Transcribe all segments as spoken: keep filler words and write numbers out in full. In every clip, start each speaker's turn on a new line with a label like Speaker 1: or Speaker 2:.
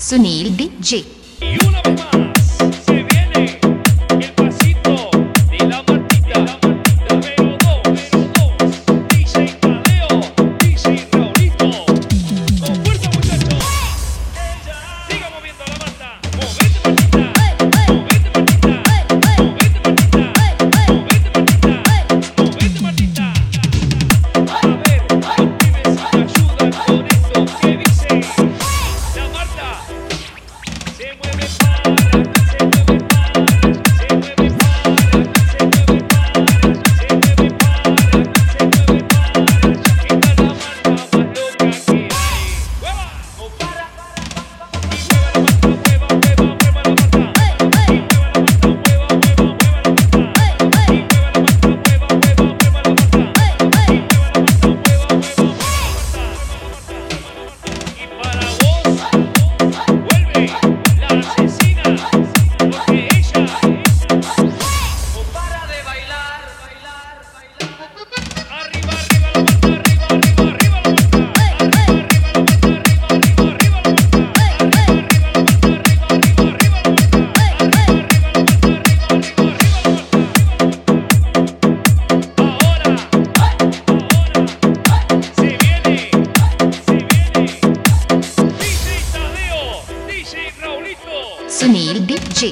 Speaker 1: Sunil D J.
Speaker 2: Y una vez más se viene el pasito de la Martita, pero dos, D J Tadeo, D J Raulito, con fuerza muchachos, siga moviendo la Marta, movete Martita, movete Martita, movete Martita, movete Martita, movete Martita. A ver, los pibes me ayudan con esto que dice la Marta. Se mueve para, se mueve para, se mueve para, se mueve para, se mueve para, se mueve para. Esta es la Marta más loca que hay. ¡Mueva! ¡No para! Y mueva la Marta, mueva, mueva, mueva la Marta. Y mueva la Marta, mueva, mueva, mueva la Marta. Y mueva la Marta, mueva, mueva, mueva la Marta. Y mueva la Marta, mueva, mueva, mueva la Marta. Y para vos, vuelve la asesina, porque ella no para de bailar, bailar, bailar. Arriba, arriba la Marta, arriba, arriba, arriba la Marta. Arriba, arriba la Marta, arriba, arriba, arriba la Marta. Arriba, arriba la Marta, arriba, arriba, arriba la Marta. Arriba, arriba la Marta, arriba, arriba, arriba la Marta. Ahora, ahora, se viene, se viene. D J Tadeo, D J Raulito.
Speaker 1: Sunil D J.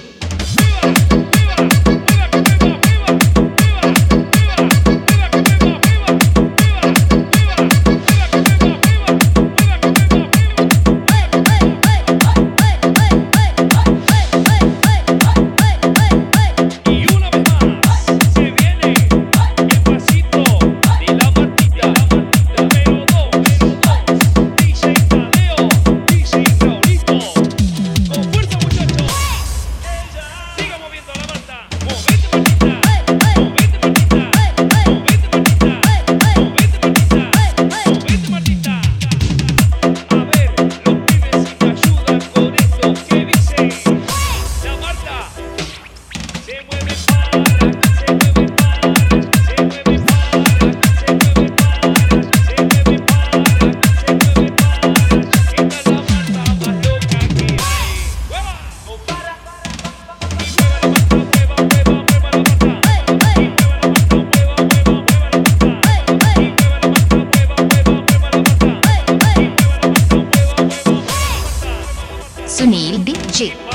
Speaker 2: Y una vez más se viene el pasito de la Martita, pero dos, D J Tadeo, D J Raulito, con fuerza muchachos, siga moviendo la Marta, movete Martita, movete Martita, movete Martita, movete Martita, movete Martita. A ver, los pibes me ayudan con esto que dice la Marta. Se mueve para, se mueve para, se mueve para, se mueve para, se mueve para, se mueve para. Esta es la Marta más loca que hay. ¡Mueva! ¡No para! Y mueva la Marta, mueva, mueva, mueva la Marta. Y mueva la Marta, mueva, mueva, mueva la Marta. Y mueva la Marta, mueva, mueva, mueva la Marta. Y mueva la Marta, mueva, mueva, mueva la Marta.
Speaker 1: Sunil D J.